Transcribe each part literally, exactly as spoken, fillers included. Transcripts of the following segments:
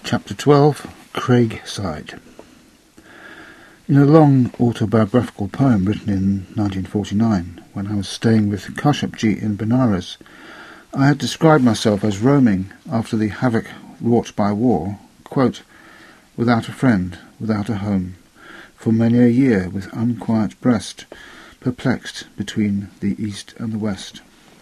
Chapter twelve, Craigside. In a long autobiographical poem written in nineteen forty-nine, when I was staying with Kashyapji in Benares, I had described myself as roaming after the havoc wrought by war, quote, without a friend, without a home, for many a year with unquiet breast, perplexed between the east and the west.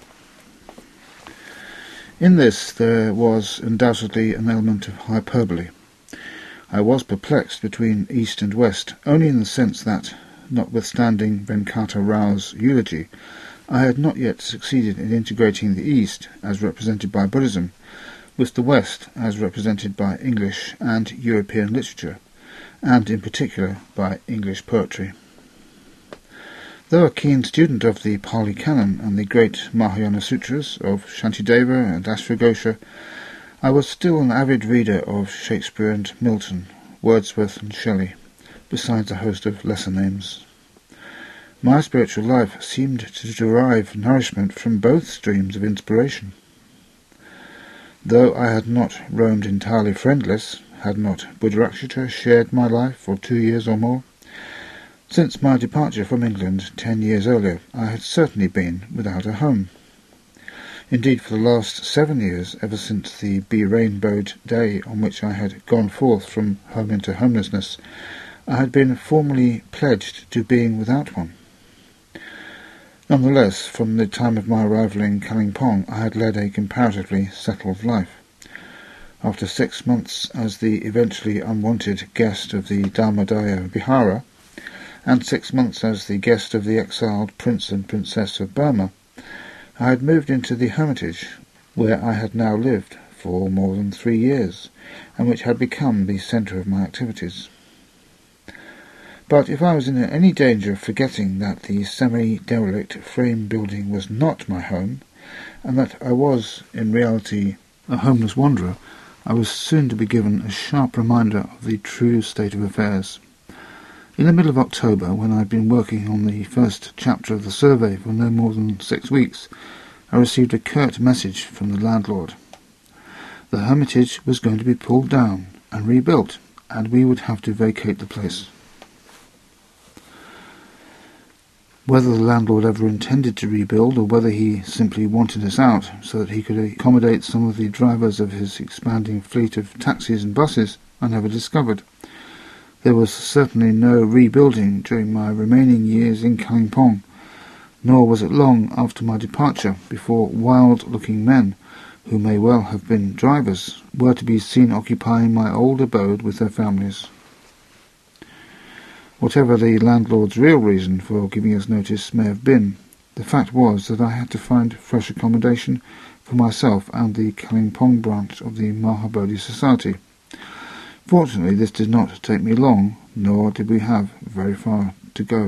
In this there was undoubtedly an element of hyperbole. I was perplexed between east and west only in the sense that, notwithstanding Venkata Rao's eulogy, I had not yet succeeded in integrating the east, as represented by Buddhism, with the west, as represented by English and European literature, and in particular by English poetry. Though a keen student of the Pali Canon and the great Mahayana Sutras of Shantideva and Ashwagosha, I was still an avid reader of Shakespeare and Milton, Wordsworth and Shelley, besides a host of lesser names. My spiritual life seemed to derive nourishment from both streams of inspiration. Though I had not roamed entirely friendless, had not Buddharakshita shared my life for two years or more, since my departure from England ten years earlier, I had certainly been without a home. Indeed, for the last seven years, ever since the be-rainbowed day on which I had gone forth from home into homelessness, I had been formally pledged to being without one. Nonetheless, from the time of my arrival in Kalimpong, I had led a comparatively settled life. After six months as the eventually unwanted guest of the Dharmadaya Vihara, and six months as the guest of the exiled Prince and Princess of Burma, I had moved into the hermitage, where I had now lived for more than three years, and which had become the centre of my activities. But if I was in any danger of forgetting that the semi-derelict frame building was not my home, and that I was, in reality, a homeless wanderer, I was soon to be given a sharp reminder of the true state of affairs. In the middle of October, when I had been working on the first chapter of the survey for no more than six weeks, I received a curt message from the landlord. The hermitage was going to be pulled down and rebuilt, and we would have to vacate the place. Whether the landlord ever intended to rebuild, or whether he simply wanted us out so that he could accommodate some of the drivers of his expanding fleet of taxis and buses, I never discovered. There was certainly no rebuilding during my remaining years in Kalimpong, nor was it long after my departure before wild-looking men, who may well have been drivers, were to be seen occupying my old abode with their families. Whatever the landlord's real reason for giving us notice may have been, the fact was that I had to find fresh accommodation for myself and the Kalimpong branch of the Mahabodhi Society. Fortunately, this did not take me long, nor did we have very far to go.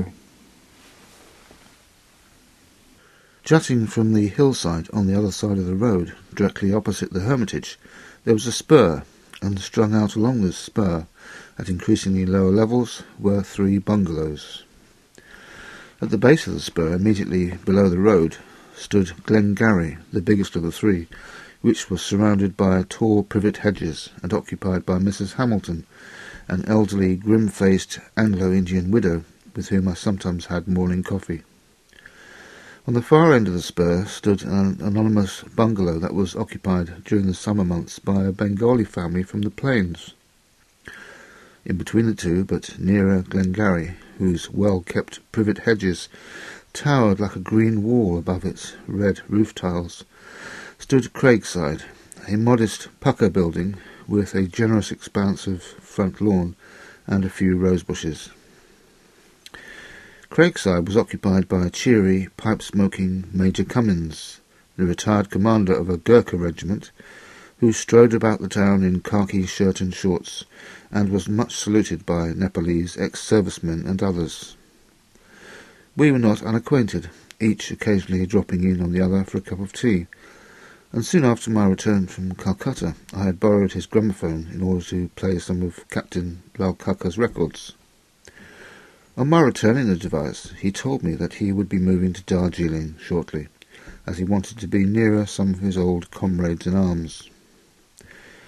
Jutting from the hillside on the other side of the road, directly opposite the hermitage, there was a spur, and strung out along this spur, at increasingly lower levels, were three bungalows. At the base of the spur, immediately below the road, stood Glengarry, the biggest of the three, which was surrounded by tall privet hedges and occupied by Missus Hamilton, an elderly, grim-faced Anglo-Indian widow with whom I sometimes had morning coffee. On the far end of the spur stood an anonymous bungalow that was occupied during the summer months by a Bengali family from the plains. In between the two, but nearer Glengarry, whose well-kept privet hedges towered like a green wall above its red roof tiles, stood Craigside, a modest pucker building with a generous expanse of front lawn and a few rose bushes. Craigside was occupied by a cheery, pipe-smoking Major Cummins, the retired commander of a Gurkha regiment, who strode about the town in khaki shirt and shorts, and was much saluted by Nepalese ex-servicemen and others. We were not unacquainted, each occasionally dropping in on the other for a cup of tea, and soon after my return from Calcutta I had borrowed his gramophone in order to play some of Captain Lal Kaka's records. On my returning the device, he told me that he would be moving to Darjeeling shortly, as he wanted to be nearer some of his old comrades in arms.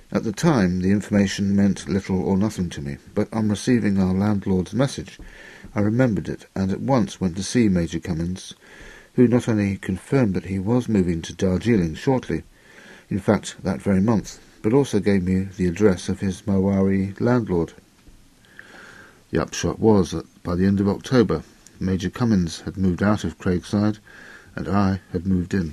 At the time, the information meant little or nothing to me, but on receiving our landlord's message, I remembered it, and at once went to see Major Cummins, who not only confirmed that he was moving to Darjeeling shortly, in fact that very month, but also gave me the address of his Marwari landlord. The upshot was that by the end of October, Major Cummins had moved out of Craigside, and I had moved in.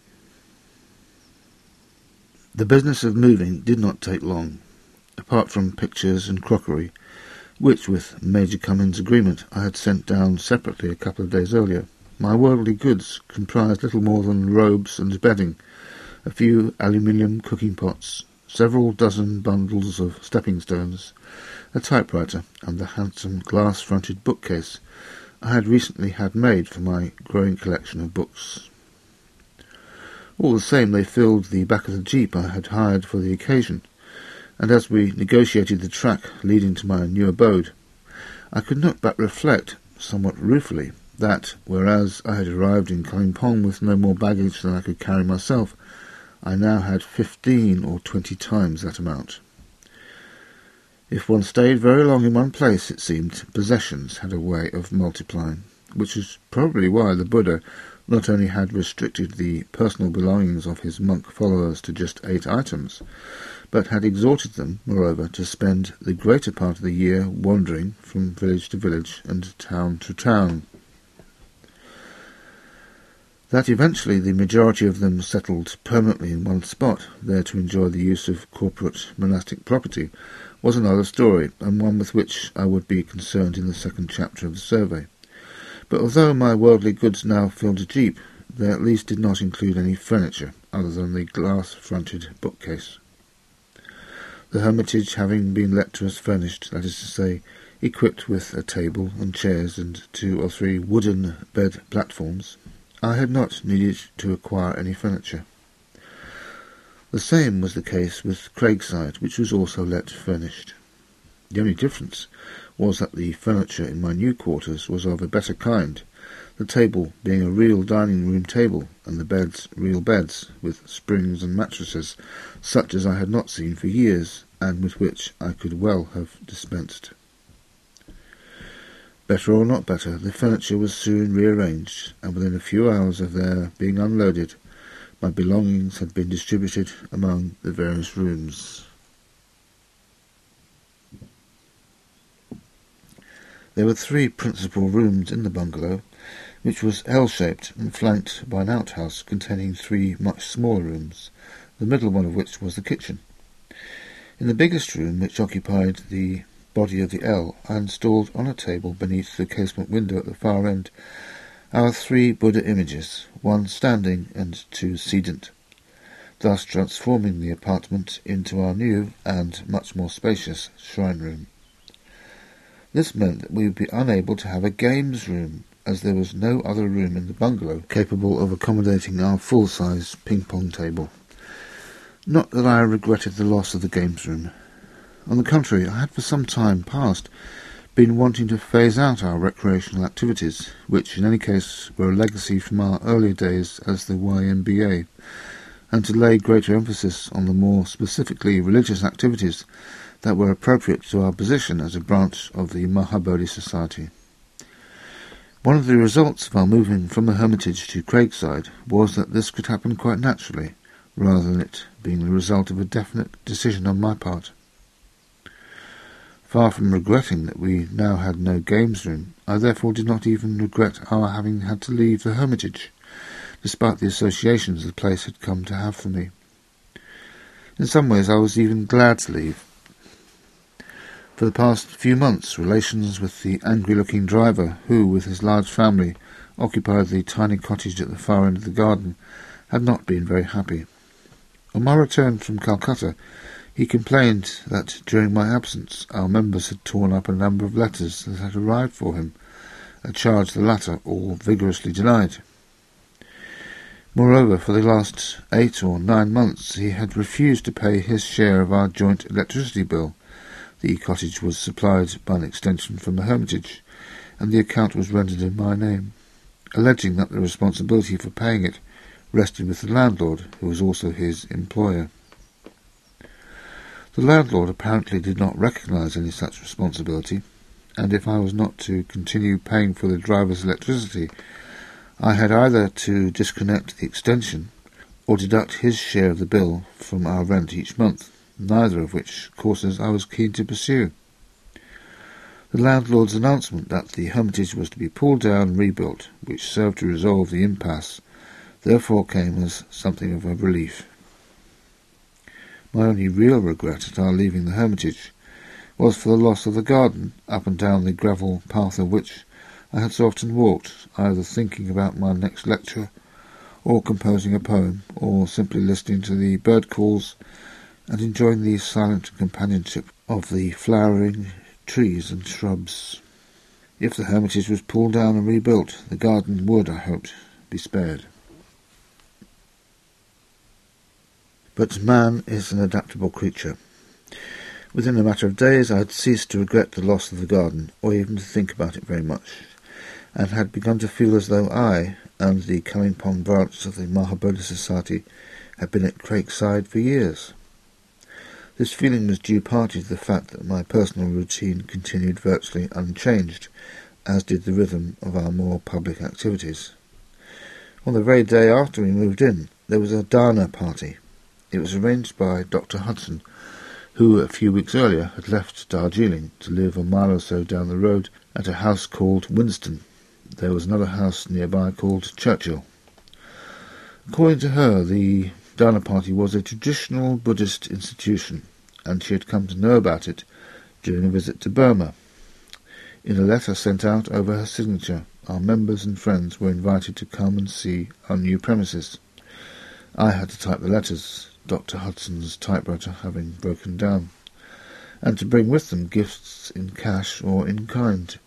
The business of moving did not take long, apart from pictures and crockery, which, with Major Cummins' agreement, I had sent down separately a couple of days earlier. My worldly goods comprised little more than robes and bedding, a few aluminium cooking pots, several dozen bundles of stepping stones, a typewriter, and the handsome glass-fronted bookcase I had recently had made for my growing collection of books. All the same, they filled the back of the jeep I had hired for the occasion, and as we negotiated the track leading to my new abode, I could not but reflect, somewhat ruefully, that, whereas I had arrived in Kalimpong with no more baggage than I could carry myself, I now had fifteen or twenty times that amount. If one stayed very long in one place, it seemed, possessions had a way of multiplying, which is probably why the Buddha not only had restricted the personal belongings of his monk followers to just eight items, but had exhorted them, moreover, to spend the greater part of the year wandering from village to village and town to town. That eventually the majority of them settled permanently in one spot, there to enjoy the use of corporate monastic property, was another story, and one with which I would be concerned in the second chapter of the survey. But although my worldly goods now filled a jeep, they at least did not include any furniture, other than the glass-fronted bookcase. The hermitage having been let to us furnished, that is to say, equipped with a table and chairs and two or three wooden bed platforms, I had not needed to acquire any furniture. The same was the case with Craigside, which was also let furnished. The only difference was that the furniture in my new quarters was of a better kind, the table being a real dining-room table, and the beds real beds, with springs and mattresses, such as I had not seen for years, and with which I could well have dispensed. Better or not better, the furniture was soon rearranged, and within a few hours of their being unloaded, my belongings had been distributed among the various rooms. There were three principal rooms in the bungalow, which was L-shaped and flanked by an outhouse containing three much smaller rooms, the middle one of which was the kitchen. In the biggest room, which occupied the body of the L, I installed on a table beneath the casement window at the far end our three Buddha images, one standing and two sedent, thus transforming the apartment into our new and much more spacious shrine room. This meant that we would be unable to have a games room, as there was no other room in the bungalow capable of accommodating our full-size ping-pong table. Not that I regretted the loss of the games room. On the contrary, I had for some time past been wanting to phase out our recreational activities, which in any case were a legacy from our earlier days as the Y M B A, and to lay greater emphasis on the more specifically religious activities that were appropriate to our position as a branch of the Mahabodhi Society. One of the results of our moving from the Hermitage to Craigside was that this could happen quite naturally, rather than it being the result of a definite decision on my part. Far from regretting that we now had no games room, I therefore did not even regret our having had to leave the Hermitage, despite the associations the place had come to have for me. In some ways I was even glad to leave. For the past few months, relations with the angry-looking driver who, with his large family, occupied the tiny cottage at the far end of the garden, had not been very happy. On my return from Calcutta, he complained that during my absence our members had torn up a number of letters that had arrived for him, a charge the latter all vigorously denied. Moreover, for the last eight or nine months he had refused to pay his share of our joint electricity bill. The cottage was supplied by an extension from the Hermitage, and the account was rendered in my name, alleging that the responsibility for paying it rested with the landlord, who was also his employer. The landlord apparently did not recognise any such responsibility, and if I was not to continue paying for the driver's electricity, I had either to disconnect the extension or deduct his share of the bill from our rent each month, neither of which courses I was keen to pursue. The landlord's announcement that the hermitage was to be pulled down and rebuilt, which served to resolve the impasse, therefore came as something of a relief. My only real regret at our leaving the hermitage was for the loss of the garden, up and down the gravel path of which I had so often walked, either thinking about my next lecture, or composing a poem, or simply listening to the bird calls and enjoying the silent companionship of the flowering trees and shrubs. If the hermitage was pulled down and rebuilt, the garden would, I hoped, be spared. But man is an adaptable creature. Within a matter of days I had ceased to regret the loss of the garden, or even to think about it very much, and had begun to feel as though I, and the Kalimpong branch of the Mahabodhi Society, had been at Craigside for years. This feeling was due partly to the fact that my personal routine continued virtually unchanged, as did the rhythm of our more public activities. On the very day after we moved in, there was a dana party. It was arranged by Doctor Hudson, who a few weeks earlier had left Darjeeling to live a mile or so down the road at a house called Winston. There was another house nearby called Churchill. According to her, the dana party was a traditional Buddhist institution, and she had come to know about it during a visit to Burma. In a letter sent out over her signature, our members and friends were invited to come and see our new premises. I had to type the letters, Doctor Hudson's typewriter having broken down, and to bring with them gifts in cash or in kind.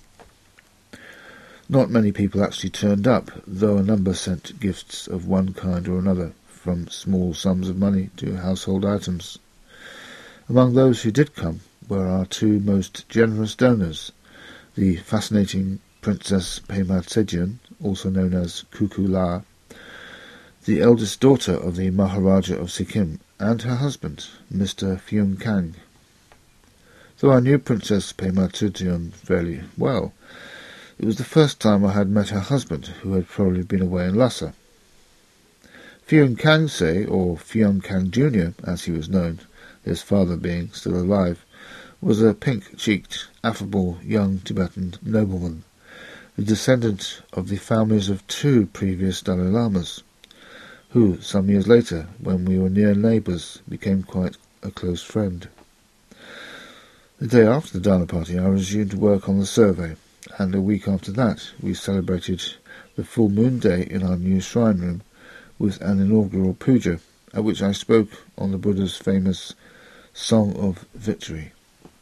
Not many people actually turned up, though a number sent gifts of one kind or another, from small sums of money to household items. Among those who did come were our two most generous donors, the fascinating Princess Pema Tsejun, also known as Kuku La, the eldest daughter of the Maharaja of Sikkim, and her husband, Mister Pheung Kang. Though I knew Princess Pema Tsejun fairly well, it was the first time I had met her husband, who had probably been away in Lhasa. Pheung Kang Se, or Pheung Kang Junior, as he was known, his father being still alive, was a pink-cheeked, affable young Tibetan nobleman, the descendant of the families of two previous Dalai Lamas, who, some years later, when we were near neighbours, became quite a close friend. The day after the Dana party I resumed work on the survey, and a week after that we celebrated the full moon day in our new shrine room with an inaugural puja, at which I spoke on the Buddha's famous Song of Victory.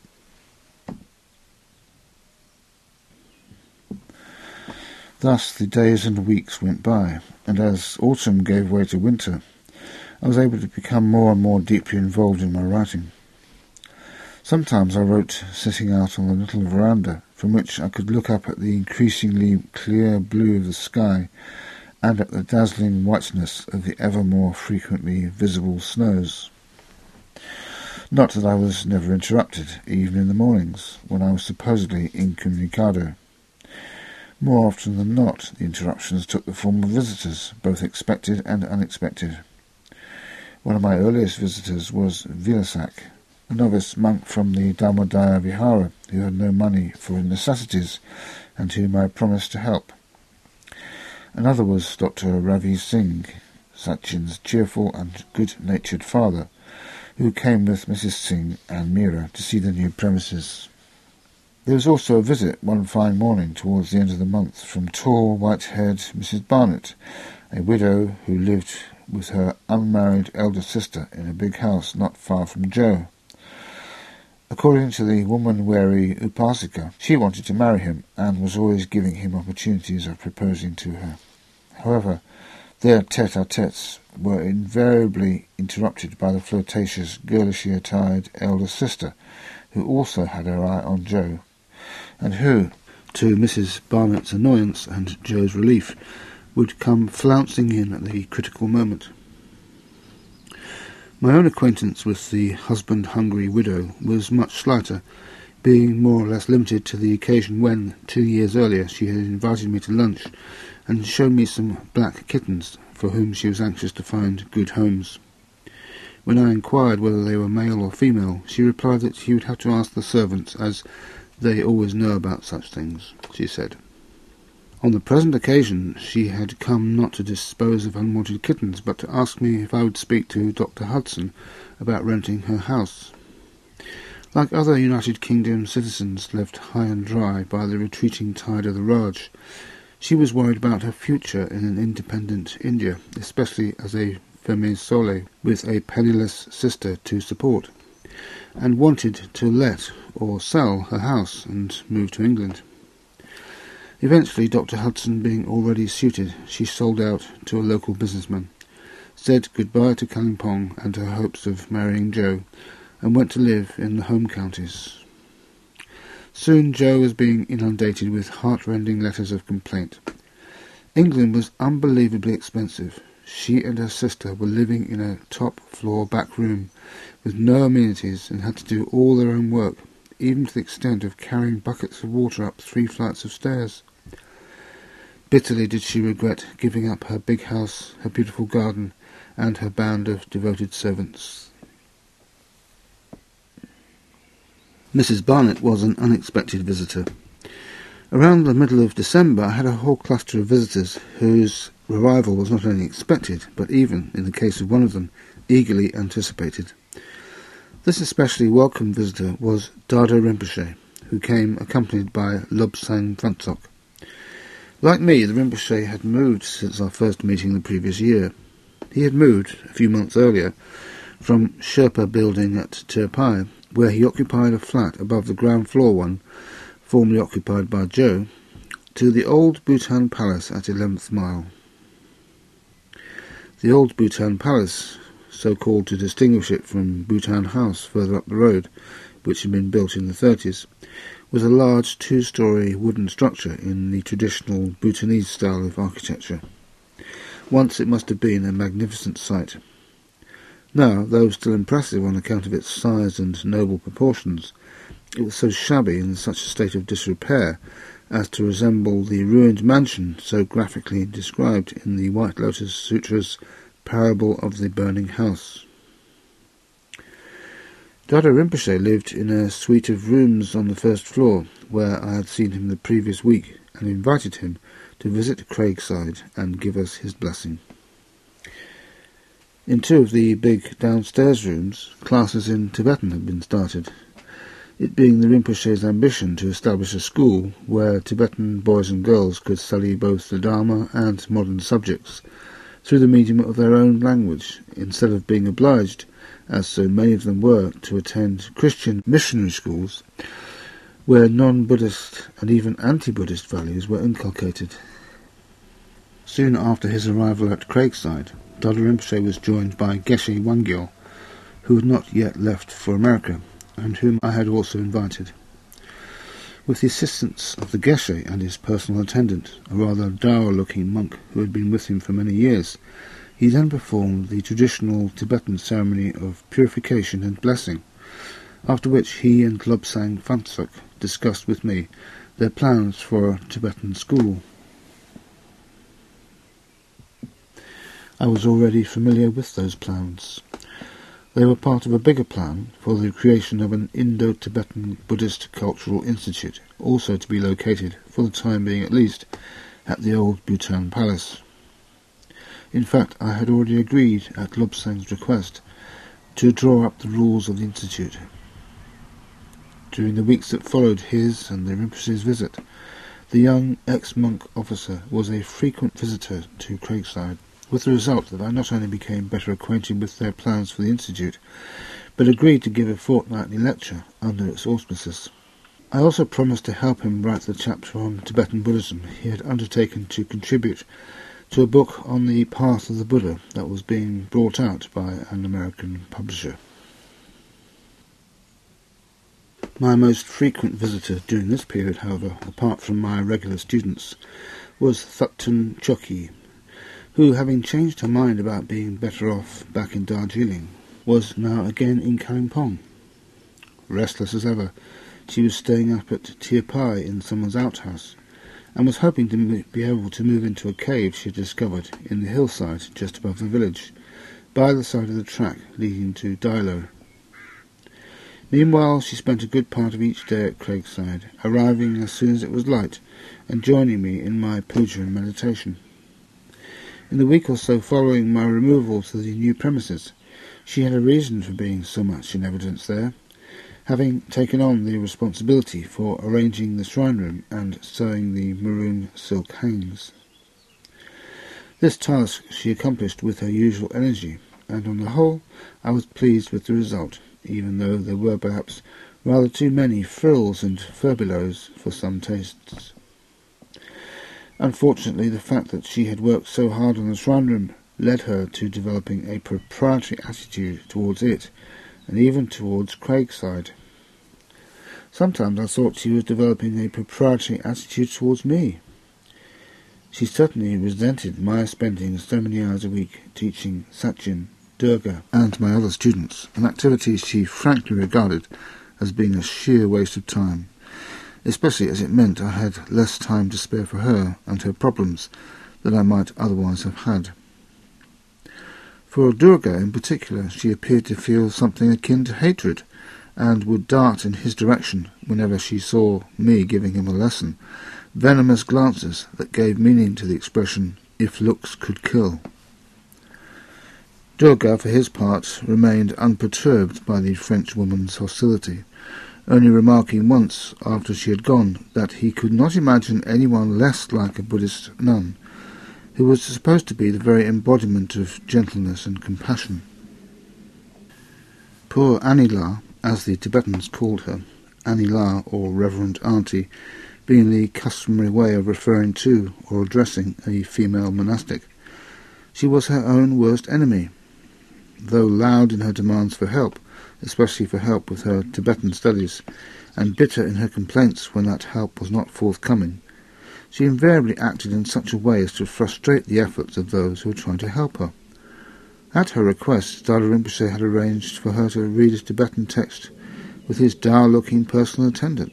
Thus the days and weeks went by, and as autumn gave way to winter, I was able to become more and more deeply involved in my writing. Sometimes I wrote sitting out on the little veranda, from which I could look up at the increasingly clear blue of the sky and at the dazzling whiteness of the ever more frequently visible snows. Not that I was never interrupted, even in the mornings, when I was supposedly incommunicado. More often than not, the interruptions took the form of visitors, both expected and unexpected. One of my earliest visitors was Vilasak, a novice monk from the Dharmadaya Vihara, who had no money for necessities, and whom I promised to help. Another was Doctor Ravi Singh, Sachin's cheerful and good-natured father, who came with Missus Singh and Meera to see the new premises. There was also a visit one fine morning towards the end of the month from tall, white-haired Missus Barnett, a widow who lived with her unmarried elder sister in a big house not far from Joe. According to the woman-weary Upasika, she wanted to marry him and was always giving him opportunities of proposing to her. However, their tete-a-tetes were invariably interrupted by the flirtatious, girlishly attired elder sister, who also had her eye on Joe, and who, to Missus Barnett's annoyance and Joe's relief, would come flouncing in at the critical moment. My own acquaintance with the husband-hungry widow was much slighter, being more or less limited to the occasion when, two years earlier, she had invited me to lunch and shown me some black kittens for whom she was anxious to find good homes. When I inquired whether they were male or female, she replied that she would have to ask the servants, as they always know about such things, she said. On the present occasion she had come not to dispose of unwanted kittens, but to ask me if I would speak to Doctor Hudson about renting her house. Like other United Kingdom citizens left high and dry by the retreating tide of the Raj, she was worried about her future in an independent India, especially as a femme sole with a penniless sister to support, and wanted to let or sell her house and move to England. Eventually, Doctor Hudson being already suited, she sold out to a local businessman, said goodbye to Kalimpong and her hopes of marrying Joe, and went to live in the home counties. Soon Joe was being inundated with heart-rending letters of complaint. England was unbelievably expensive. She and her sister were living in a top-floor back room with no amenities and had to do all their own work, even to the extent of carrying buckets of water up three flights of stairs. Bitterly did she regret giving up her big house, her beautiful garden, and her band of devoted servants. Missus Barnett was an unexpected visitor. Around the middle of December I had a whole cluster of visitors whose arrival was not only expected, but even, in the case of one of them, eagerly anticipated. This especially welcome visitor was Dada Rinpoche, who came accompanied by Lobsang Phuntsok. Like me, the Rinpoche had moved since our first meeting the previous year. He had moved, a few months earlier, from Sherpa building at Tirpai, where he occupied a flat above the ground floor one, formerly occupied by Joe, to the old Bhutan Palace at eleventh Mile. The old Bhutan Palace, so called to distinguish it from Bhutan House further up the road, which had been built in the thirties, was a large two-storey wooden structure in the traditional Bhutanese style of architecture. Once it must have been a magnificent sight. Now, though still impressive on account of its size and noble proportions, it was so shabby and in such a state of disrepair as to resemble the ruined mansion so graphically described in the White Lotus Sutra's Parable of the Burning House. Dada Rinpoche lived in a suite of rooms on the first floor, where I had seen him the previous week, and invited him to visit Craigside and give us his blessing. In two of the big downstairs rooms, classes in Tibetan had been started, it being the Rinpoche's ambition to establish a school where Tibetan boys and girls could study both the Dharma and modern subjects through the medium of their own language, instead of being obliged, as so many of them were, to attend Christian missionary schools where non-Buddhist and even anti-Buddhist values were inculcated. Soon after his arrival at Craigside, Dada Rinpoche was joined by Geshe Wangyal, who had not yet left for America, and whom I had also invited. With the assistance of the Geshe and his personal attendant, a rather dour-looking monk who had been with him for many years, he then performed the traditional Tibetan ceremony of purification and blessing, after which he and Lobsang Phuntsok discussed with me their plans for a Tibetan school. I was already familiar with those plans. They were part of a bigger plan for the creation of an Indo-Tibetan Buddhist Cultural Institute, also to be located, for the time being at least, at the old Bhutan Palace. In fact, I had already agreed, at Lobsang's request, to draw up the rules of the Institute. During the weeks that followed his and the Rinpoche's visit, the young ex-monk officer was a frequent visitor to Craigside, with the result that I not only became better acquainted with their plans for the Institute, but agreed to give a fortnightly lecture under its auspices. I also promised to help him write the chapter on Tibetan Buddhism he had undertaken to contribute to a book on the path of the Buddha that was being brought out by an American publisher. My most frequent visitor during this period, however, apart from my regular students, was Thupten Choki, who, having changed her mind about being better off back in Darjeeling, was now again in Kalimpong. Restless as ever, she was staying up at Tiapai in someone's outhouse, and was hoping to be able to move into a cave she had discovered in the hillside just above the village, by the side of the track leading to Dilo. Meanwhile, she spent a good part of each day at Craigside, arriving as soon as it was light, and joining me in my puja and meditation. In the week or so following my removal to the new premises, she had a reason for being so much in evidence there, having taken on the responsibility for arranging the shrine room and sewing the maroon silk hangings. This task she accomplished with her usual energy, and on the whole I was pleased with the result, even though there were perhaps rather too many frills and furbelows for some tastes. Unfortunately, the fact that she had worked so hard on the shrine room led her to developing a proprietary attitude towards it, and even towards Craigside. Sometimes I thought she was developing a proprietary attitude towards me. She certainly resented my spending so many hours a week teaching Sachin, Durga, and my other students, an activity she frankly regarded as being a sheer waste of time, especially as it meant I had less time to spare for her and her problems than I might otherwise have had. For Durga in particular, she appeared to feel something akin to hatred, and would dart in his direction whenever she saw me giving him a lesson, venomous glances that gave meaning to the expression, "if looks could kill." Durga, for his part, remained unperturbed by the Frenchwoman's hostility, only remarking once, after she had gone, that he could not imagine anyone less like a Buddhist nun, who was supposed to be the very embodiment of gentleness and compassion. Poor Anila, as the Tibetans called her, Anila or Reverend Auntie, being the customary way of referring to or addressing a female monastic. She was her own worst enemy. Though loud in her demands for help, especially for help with her Tibetan studies, and bitter in her complaints when that help was not forthcoming, she invariably acted in such a way as to frustrate the efforts of those who were trying to help her. At her request, Dada Rinpoche had arranged for her to read a Tibetan text with his dour-looking personal attendant.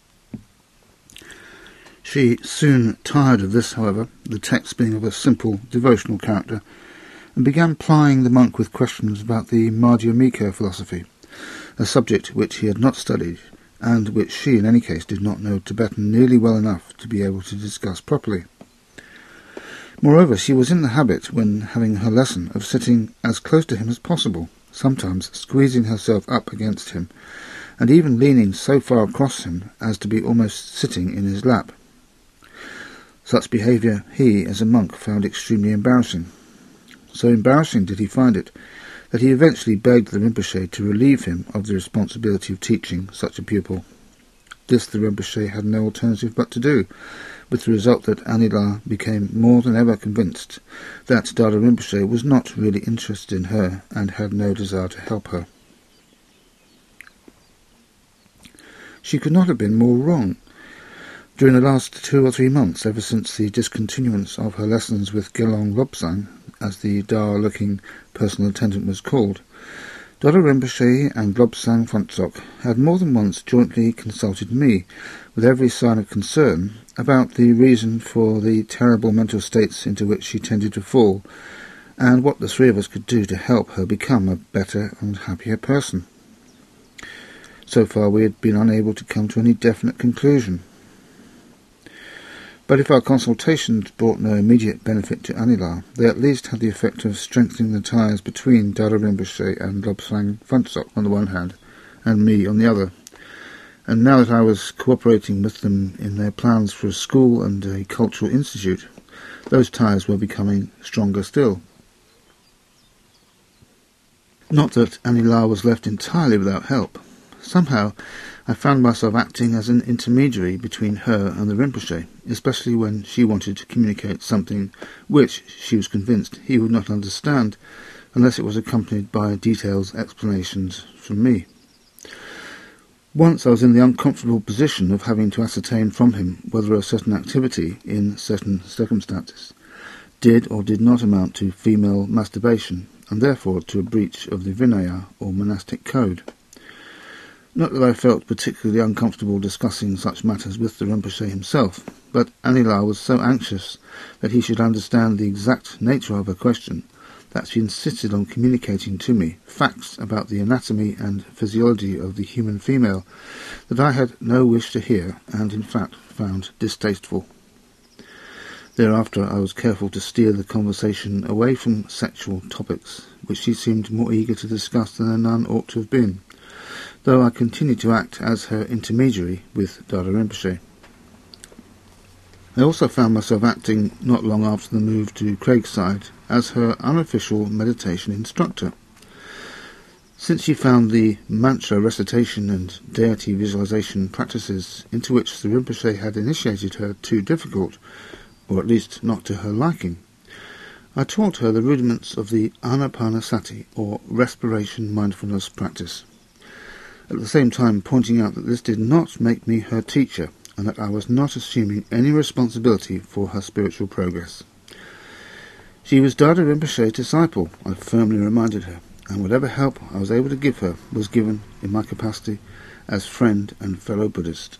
She soon tired of this, however, the text being of a simple, devotional character, and began plying the monk with questions about the Madhyamika philosophy, a subject which he had not studied, and which she, in any case, did not know Tibetan nearly well enough to be able to discuss properly. Moreover, she was in the habit, when having her lesson, of sitting as close to him as possible, sometimes squeezing herself up against him, and even leaning so far across him as to be almost sitting in his lap. Such behaviour he, as a monk, found extremely embarrassing. So embarrassing did he find it, that he eventually begged the Rinpoche to relieve him of the responsibility of teaching such a pupil. This the Rinpoche had no alternative but to do, with the result that Anila became more than ever convinced that Dada Rinpoche was not really interested in her and had no desire to help her. She could not have been more wrong. During the last two or three months, ever since the discontinuance of her lessons with Gelong Lobsang, as the dour-looking personal attendant was called, Dada Rinpoche and Lobsang Phuntsok had more than once jointly consulted me, with every sign of concern, about the reason for the terrible mental states into which she tended to fall, and what the three of us could do to help her become a better and happier person. So far we had been unable to come to any definite conclusion. But if our consultations brought no immediate benefit to Anila, they at least had the effect of strengthening the ties between Dada Rinpoche and Lobsang Phuntsok on the one hand, and me on the other. And now that I was cooperating with them in their plans for a school and a cultural institute, those ties were becoming stronger still. Not that Anila was left entirely without help. Somehow I found myself acting as an intermediary between her and the Rinpoche, especially when she wanted to communicate something which, she was convinced, he would not understand unless it was accompanied by detailed explanations from me. Once I was in the uncomfortable position of having to ascertain from him whether a certain activity, in certain circumstances, did or did not amount to female masturbation, and therefore to a breach of the Vinaya, or monastic code. Not that I felt particularly uncomfortable discussing such matters with the Rinpoche himself, but Anila was so anxious that he should understand the exact nature of her question that she insisted on communicating to me facts about the anatomy and physiology of the human female that I had no wish to hear and in fact found distasteful. Thereafter I was careful to steer the conversation away from sexual topics, which she seemed more eager to discuss than a nun ought to have been, though I continued to act as her intermediary with Dada Rinpoche. I also found myself acting, not long after the move to Craigside, as her unofficial meditation instructor. Since she found the mantra recitation and deity visualization practices into which the Rinpoche had initiated her too difficult, or at least not to her liking, I taught her the rudiments of the Anapanasati, or respiration mindfulness practice, at the same time pointing out that this did not make me her teacher, and that I was not assuming any responsibility for her spiritual progress. She was Dada Rinpoche's disciple, I firmly reminded her, and whatever help I was able to give her was given in my capacity as friend and fellow Buddhist.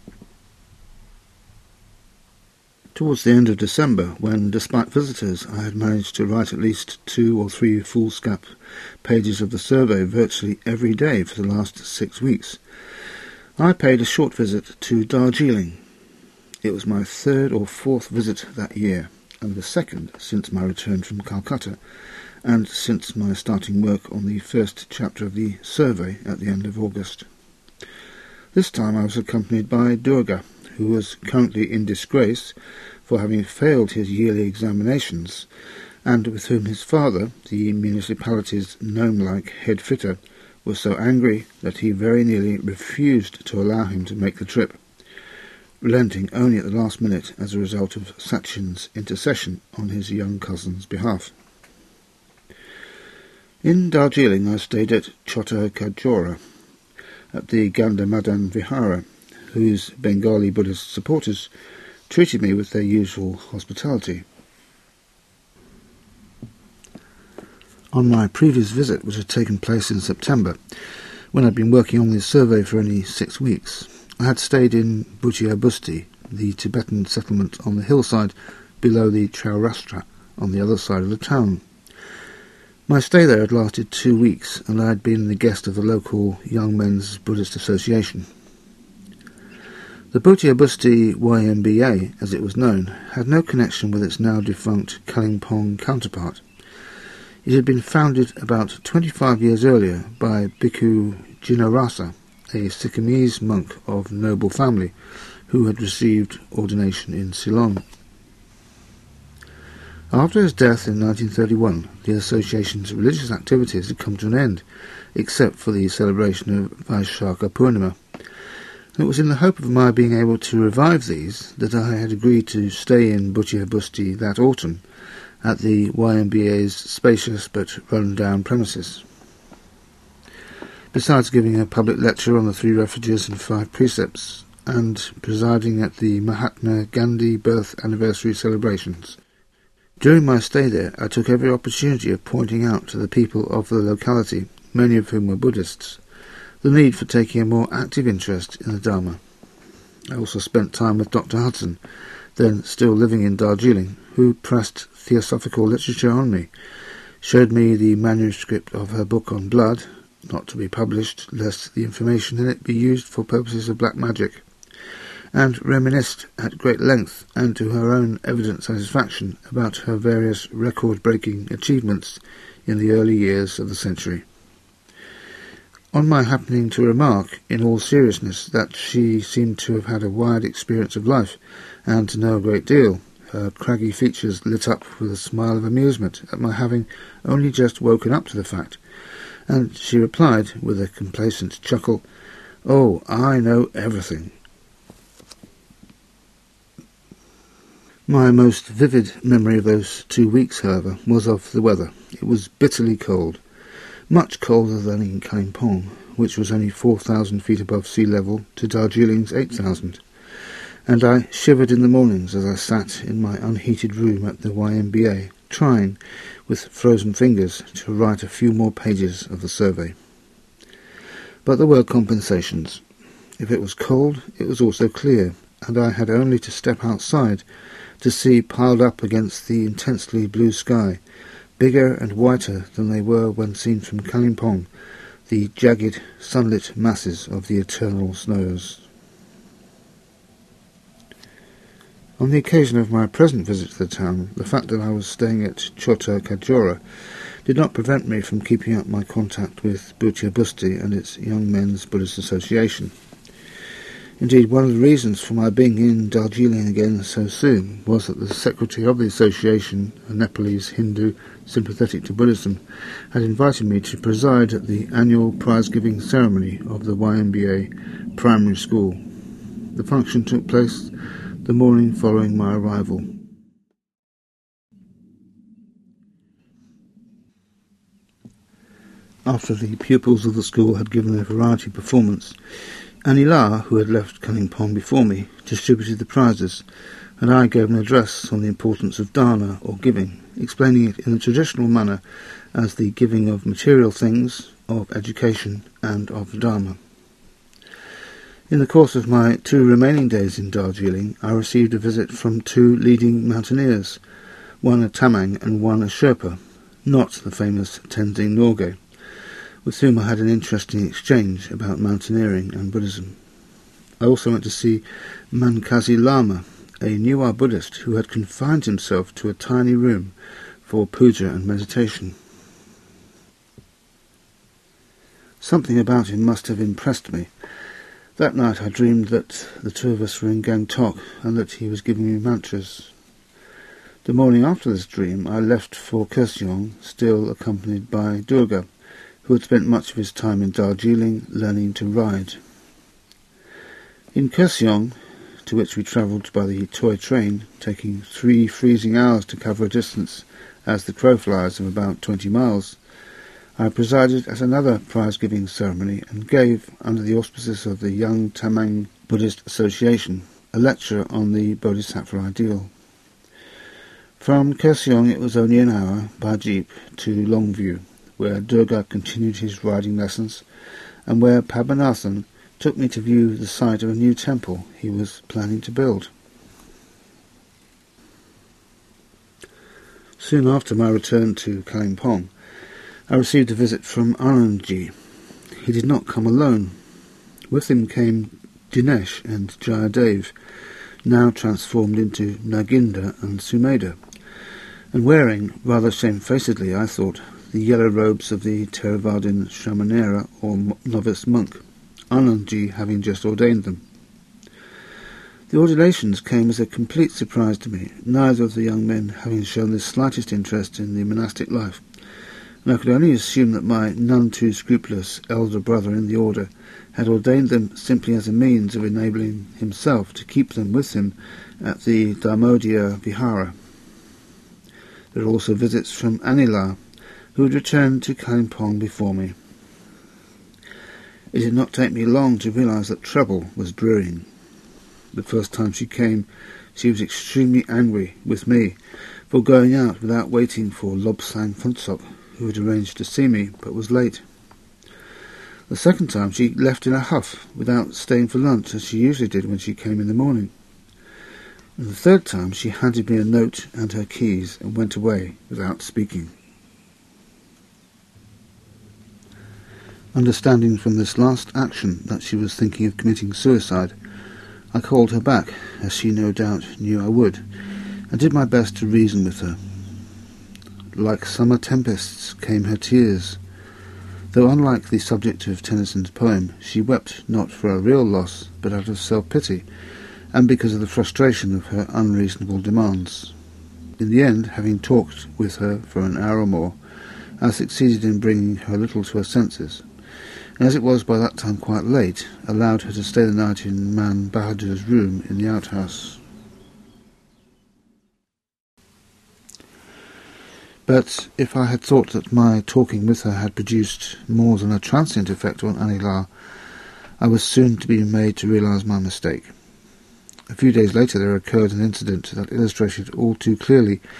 Towards the end of December, when, despite visitors, I had managed to write at least two or three foolscap pages of the survey virtually every day for the last six weeks, I paid a short visit to Darjeeling. It was my third or fourth visit that year, and the second since my return from Calcutta, and since my starting work on the first chapter of the survey at the end of August. This time I was accompanied by Durga, who was currently in disgrace for having failed his yearly examinations, and with whom his father, the municipality's gnome-like head fitter, was so angry that he very nearly refused to allow him to make the trip, relenting only at the last minute as a result of Sachin's intercession on his young cousin's behalf. In Darjeeling I stayed at Chota Kajora, at the Gandhamadan Vihara, whose Bengali Buddhist supporters treated me with their usual hospitality. On my previous visit, which had taken place in September, when I'd been working on this survey for only six weeks, I had stayed in Bhutia Busti, the Tibetan settlement on the hillside below the Chaurashtra on the other side of the town. My stay there had lasted two weeks, and I had been the guest of the local Young Men's Buddhist Association. The Bhutia Busti Y M B A, as it was known, had no connection with its now defunct Kalimpong counterpart. It had been founded about twenty-five years earlier by Bhikkhu Jinarasa, a Sikkimese monk of noble family, who had received ordination in Ceylon. After his death in nineteen thirty-one, the association's religious activities had come to an end, except for the celebration of Vaishakha Purnima. It was in the hope of my being able to revive these that I had agreed to stay in Bhutia Busti that autumn, at the Y M B A's spacious but run-down premises. Besides giving a public lecture on the three refuges and five precepts, and presiding at the Mahatma Gandhi birth anniversary celebrations. During my stay there, I took every opportunity of pointing out to the people of the locality, many of whom were Buddhists, the need for taking a more active interest in the Dharma. I also spent time with Doctor Hudson, then still living in Darjeeling, who pressed theosophical literature on me, showed me the manuscript of her book on blood, not to be published lest the information in it be used for purposes of black magic, and reminisced at great length and to her own evident satisfaction about her various record-breaking achievements in the early years of the century. On my happening to remark, in all seriousness, that she seemed to have had a wide experience of life, and to know a great deal, her craggy features lit up with a smile of amusement at my having only just woken up to the fact, and she replied, with a complacent chuckle, "Oh, I know everything." My most vivid memory of those two weeks, however, was of the weather. It was bitterly cold. Much colder than in Kalimpong, which was only four thousand feet above sea level, to Darjeeling's eight thousand, and I shivered in the mornings as I sat in my unheated room at the Y M B A, trying, with frozen fingers, to write a few more pages of the survey. But there were compensations. If it was cold, it was also clear, and I had only to step outside to see piled up against the intensely blue sky, bigger and whiter than they were when seen from Kalimpong, the jagged, sunlit masses of the eternal snows. On the occasion of my present visit to the town, the fact that I was staying at Chota Kajora did not prevent me from keeping up my contact with Bhutia Busti and its Young Men's Buddhist Association. Indeed, one of the reasons for my being in Darjeeling again so soon was that the secretary of the association, a Nepalese Hindu sympathetic to Buddhism, had invited me to preside at the annual prize-giving ceremony of the Y M B A primary school. The function took place the morning following my arrival. After the pupils of the school had given their variety performance, Annie La, who had left Kalimpong before me, distributed the prizes, and I gave an address on the importance of dana, or giving, explaining it in the traditional manner as the giving of material things, of education, and of Dharma. In the course of my two remaining days in Darjeeling, I received a visit from two leading mountaineers, one a Tamang and one a Sherpa, not the famous Tenzing Norgay, with whom I had an interesting exchange about mountaineering and Buddhism. I also went to see Mankazi Lama, a Newar Buddhist who had confined himself to a tiny room for puja and meditation. Something about him must have impressed me. That night I dreamed that the two of us were in Gangtok and that he was giving me mantras. The morning after this dream I left for Kurseong, still accompanied by Durga, who had spent much of his time in Darjeeling learning to ride. In Kurseong, to which we travelled by the toy train, taking three freezing hours to cover a distance as the crow flies of about twenty miles, I presided at another prize-giving ceremony and gave, under the auspices of the Young Tamang Buddhist Association, a lecture on the Bodhisattva ideal. From Kurseong it was only an hour by jeep to Longview, where Durga continued his riding lessons, and where Padmanathan took me to view the site of a new temple he was planning to build. Soon after my return to Kalimpong, I received a visit from Anandji. He did not come alone. With him came Dinesh and Jayadev, now transformed into Naginda and Sumedha, and wearing, rather shamefacedly I thought, the yellow robes of the Theravadin Shramanera or novice monk, Anandji having just ordained them. The ordinations came as a complete surprise to me, neither of the young men having shown the slightest interest in the monastic life, and I could only assume that my none too scrupulous elder brother in the order had ordained them simply as a means of enabling himself to keep them with him at the Dharmodiya Vihara. There were also visits from Anila, who had returned to Kalimpong before me. It did not take me long to realize that trouble was brewing. The first time she came, she was extremely angry with me for going out without waiting for Lobsang Phuntsok, who had arranged to see me, but was late. The second time she left in a huff, without staying for lunch, as she usually did when she came in the morning. And the third time she handed me a note and her keys and went away without speaking. Understanding from this last action that she was thinking of committing suicide, I called her back, as she no doubt knew I would, and did my best to reason with her. Like summer tempests came her tears, though unlike the subject of Tennyson's poem, she wept not for a real loss, but out of self-pity, and because of the frustration of her unreasonable demands. In the end, having talked with her for an hour or more, I succeeded in bringing her a little to her senses, and as it was by that time quite late, allowed her to stay the night in Man Bahadur's room in the outhouse. But if I had thought that my talking with her had produced more than a transient effect on Anila, I was soon to be made to realize my mistake. A few days later there occurred an incident that illustrated all too clearly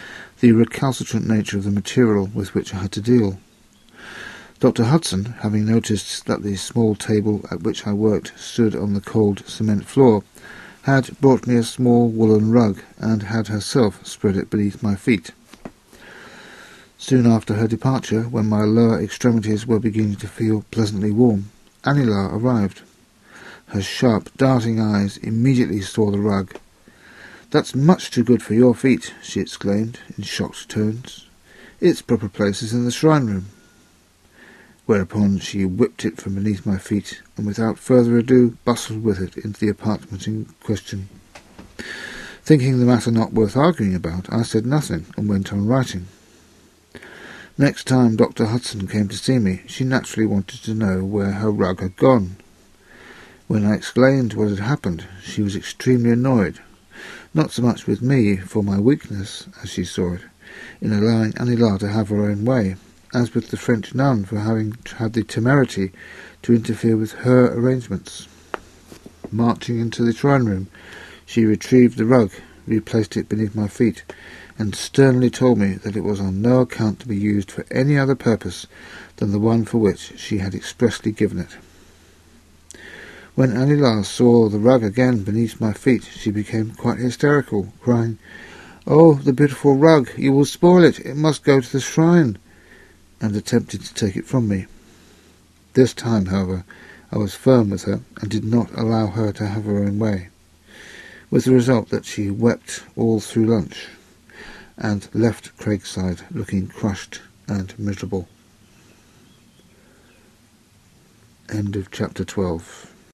the recalcitrant nature of the material with which I had to deal. Doctor Hudson, having noticed that the small table at which I worked stood on the cold cement floor, had brought me a small woolen rug and had herself spread it beneath my feet. Soon after her departure, when my lower extremities were beginning to feel pleasantly warm, Anila arrived. Her sharp, darting eyes immediately saw the rug. "That's much too good for your feet," she exclaimed in shocked tones. "Its proper place is in the shrine-room." Whereupon she whipped it from beneath my feet, and without further ado bustled with it into the apartment in question. Thinking the matter not worth arguing about, I said nothing, and went on writing. Next time Doctor Hudson came to see me, she naturally wanted to know where her rug had gone. When I explained what had happened, she was extremely annoyed, not so much with me for my weakness, as she saw it, in allowing Anila to have her own way, as with the French nun for having had the temerity to interfere with her arrangements. Marching into the shrine-room, she retrieved the rug, replaced it beneath my feet, and sternly told me that it was on no account to be used for any other purpose than the one for which she had expressly given it. When Anila saw the rug again beneath my feet, she became quite hysterical, crying, "Oh, the beautiful rug! You will spoil it! It must go to the shrine!" and attempted to take it from me. This time, however, I was firm with her and did not allow her to have her own way, with the result that she wept all through lunch, and left Craigside looking crushed and miserable. End of chapter twelve.